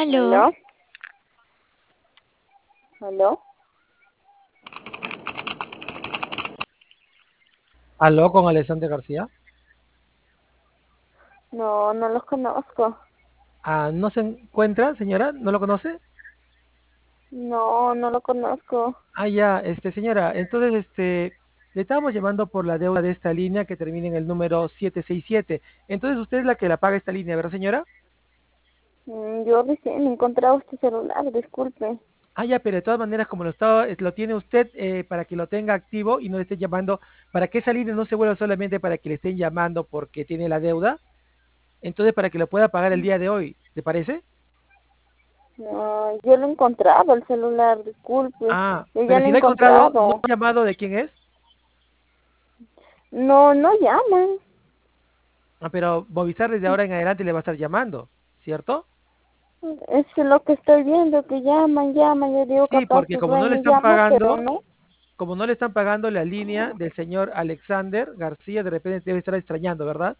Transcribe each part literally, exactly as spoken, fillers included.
Aló. ¿Aló? ¿Aló? Aló, con Alexander García. No, no los conozco. Ah, ¿no se encuentra, señora? ¿No lo conoce? No, no lo conozco. Ah, ya, este, señora, entonces, este, le estábamos llamando por la deuda de esta línea que termina en el número siete seis siete. Entonces, usted es la que la paga esta línea, ¿verdad, señora? Mm, Yo recién he encontrado este celular, disculpe. Ah, ya, pero de todas maneras, como lo estaba, es- lo tiene usted eh, para que lo tenga activo y no le esté llamando, para que esa línea no se vuelva solamente para que le estén llamando porque tiene la deuda, entonces para que lo pueda pagar el día de hoy, ¿te parece? No, yo lo he encontrado, el celular, disculpe. Ah, Yo ya pero lo he si lo he encontrado, ¿no encontrado. ha llamado de quién es? No, no llaman. Ah, pero Movistar desde ahora en adelante le va a estar llamando, ¿cierto? Es lo que estoy viendo, que llaman, llaman. Yo digo, Sí, capaz porque su como no le dueño están llama, pero pagando, no. como no le están pagando la línea del señor Alexander García, de repente debe estar extrañando, ¿verdad?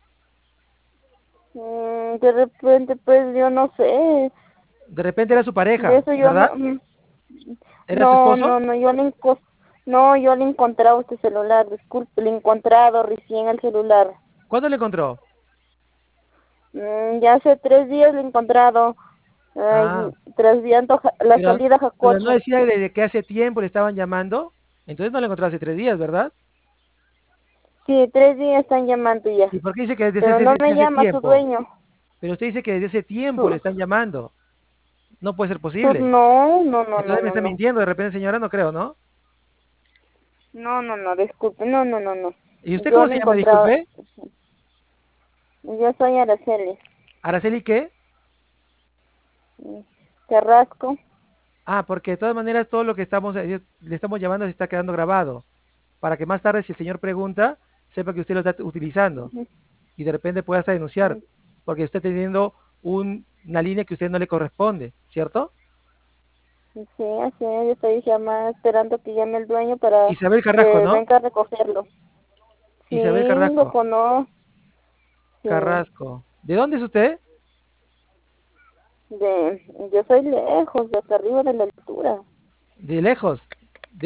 Mm, de repente, pues yo no sé. De repente era su De pareja, eso yo no. ¿verdad? mm, ¿Era su No, esposo? no, no, yo le enco- no, yo le he encontrado este celular, disculpe, le he encontrado recién el celular. ¿Cuándo le encontró? Mm, ya hace tres días le he encontrado, Ah, eh, tras viendo ja- la pero, salida a pero no Jacocha. decía de que hace tiempo le estaban llamando, entonces no le encontró hace tres días, ¿verdad? Sí, tres días están llamando ya, ¿Y por qué dice que desde pero ese, no desde me ese llama su tiempo? dueño. Pero usted dice que desde ese tiempo le Su, están llamando. No puede ser su, posible. no, no, no, no, Entonces me no, está no, mintiendo de repente, señora, no creo, ¿no? no, no, no, disculpe, no, no, no, no. ¿Y usted Yo cómo le he se llama, encontrado, disculpe? yo soy Araceli ¿Araceli qué? mm, Carrasco. Ah, porque de todas maneras todo lo que estamos eh, le estamos llamando se está quedando grabado, para que más tarde si el señor pregunta, sepa que usted lo está utilizando Ujú, y de repente pueda hasta denunciar, ujú. porque está teniendo un- una línea que a usted no le corresponde, ¿cierto? Sí, así es, yo estoy llamando, esperando que llame el dueño para Isabel Carrasco, que ¿no? venga a recogerlo. Sí, Isabel lo Carrasco, conozco, sí. Carrasco. ¿De dónde es usted? De, yo soy lejos, de acá arriba de la altura. De lejos.